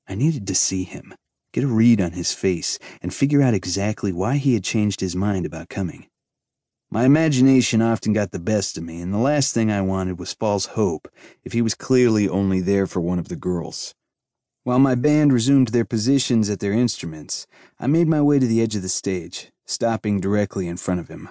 I needed to see him, get a read on his face, and figure out exactly why he had changed his mind about coming. My imagination often got the best of me, and the last thing I wanted was false hope if he was clearly only there for one of the girls. While my band resumed their positions at their instruments, I made my way to the edge of the stage, stopping directly in front of him.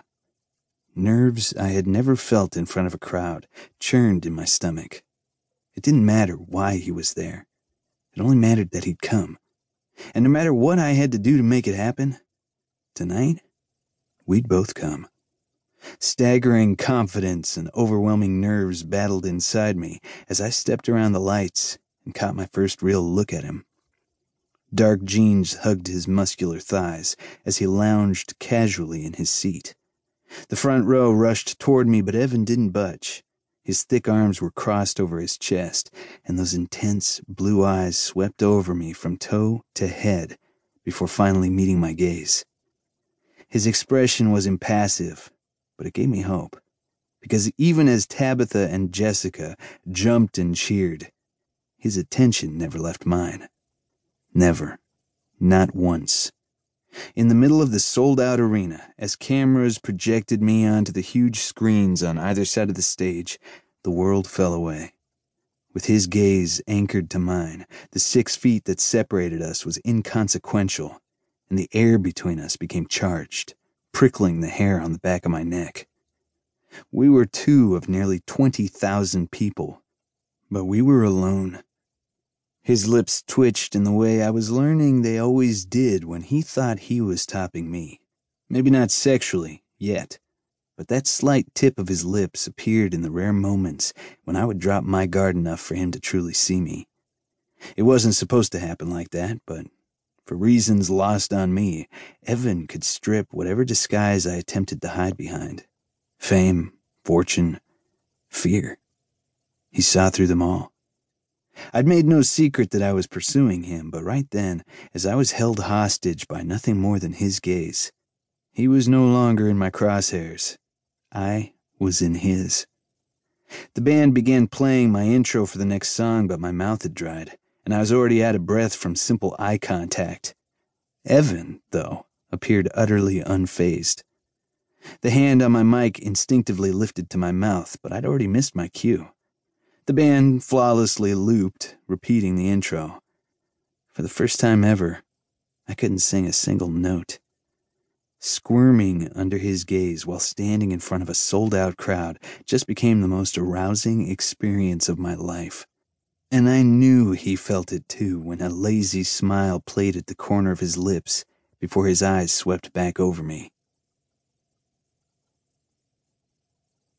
Nerves I had never felt in front of a crowd churned in my stomach. It didn't matter why he was there. It only mattered that he'd come. And no matter what I had to do to make it happen, tonight, we'd both come. Staggering confidence and overwhelming nerves battled inside me as I stepped around the lights and caught my first real look at him. Dark jeans hugged his muscular thighs as he lounged casually in his seat. The front row rushed toward me, but Evan didn't budge. His thick arms were crossed over his chest, and those intense blue eyes swept over me from toe to head before finally meeting my gaze. His expression was impassive, but it gave me hope, because even as Tabitha and Jessica jumped and cheered, his attention never left mine. Never. Not once. In the middle of the sold-out arena, as cameras projected me onto the huge screens on either side of the stage, the world fell away. With his gaze anchored to mine, the 6 feet that separated us was inconsequential, and the air between us became charged, prickling the hair on the back of my neck. We were 2 of nearly 20,000 people, but we were alone. His lips twitched in the way I was learning they always did when he thought he was topping me. Maybe not sexually, yet, but that slight tip of his lips appeared in the rare moments when I would drop my guard enough for him to truly see me. It wasn't supposed to happen like that, but for reasons lost on me, Evan could strip whatever disguise I attempted to hide behind. Fame, fortune, fear. He saw through them all. I'd made no secret that I was pursuing him, but right then, as I was held hostage by nothing more than his gaze, he was no longer in my crosshairs. I was in his. The band began playing my intro for the next song, but my mouth had dried, and I was already out of breath from simple eye contact. Evan, though, appeared utterly unfazed. The hand on my mic instinctively lifted to my mouth, but I'd already missed my cue. The band flawlessly looped, repeating the intro. For the first time ever, I couldn't sing a single note. Squirming under his gaze while standing in front of a sold-out crowd just became the most arousing experience of my life. And I knew he felt it too when a lazy smile played at the corner of his lips before his eyes swept back over me.